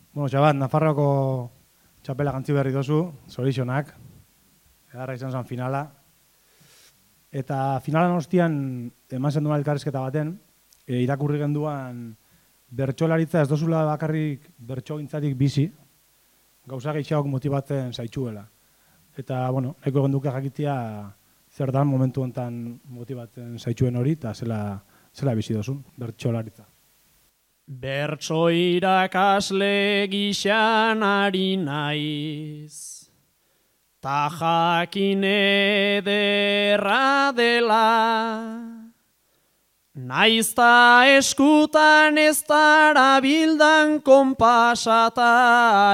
Bueno, Xabat, Nafarroako txapela gantzi berri dozu, zorixonak, edarra izan zen finala. Eta finalan ostian, eman zen duen elkarrizketa baten, irakurri genduan bertsolaritza ez dozula bakarrik bertsogintzatik bizi, gauza gehiago motibatzen zaitxuela. Eta, bueno, nahiko genduke jakitea zer dan momentu honetan motibatzen zaitxuen hori, eta zela bizi dozun, bertsolaritza. Bertso irakasle gixan ari naiz, ta jakin ederra dela, naizta eskutan ez darabildan konpasata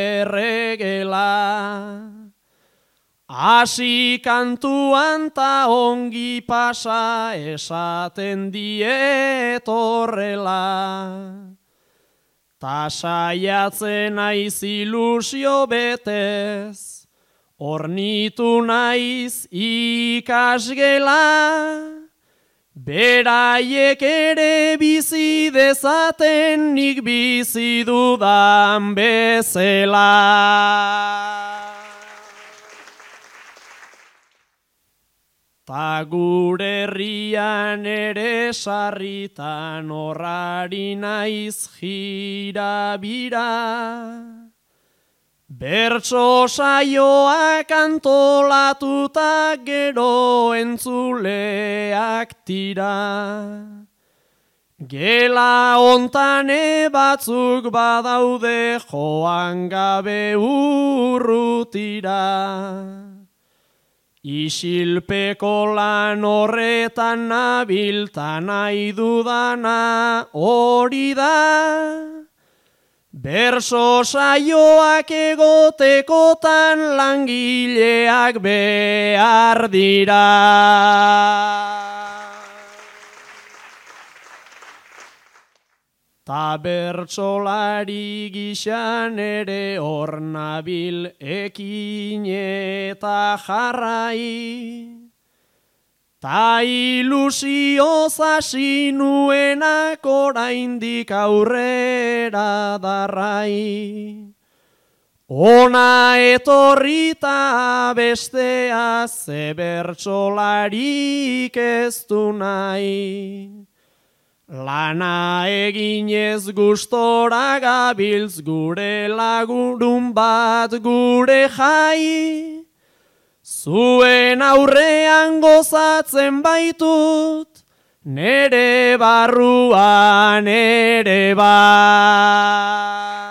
erregela. Asi kantuan ta ongi pasa esaten diet horrela. Ta saiatzen naiz ilusio betez, ornitu naiz ikasgela. Beraiek ere bizi dezaten nik bizi dudan bezala. Ta gure herrian ere sarritan horrari naiz jira-bira. Bertso saioak antolatuta gero entzuleak tira. Gela ontane batzuk badaude joan gabe urrutira. Isilpeko lan horretan nabilta nahi dudana hori da. Berso saioak egotekotan langileak behar dira. Ta bertsolari gixan ere hor nabil ekin eta jarrai. Ta ilusioz hasi nuenak oraindik aurrera darrai. Ona etorrita bestea ze bertsolarik ez du nahi. Lana eginez gustora gabiltz gure lagun bat gure jai. Zuen aurrean gozatzen baitut, nere barruan ere bai.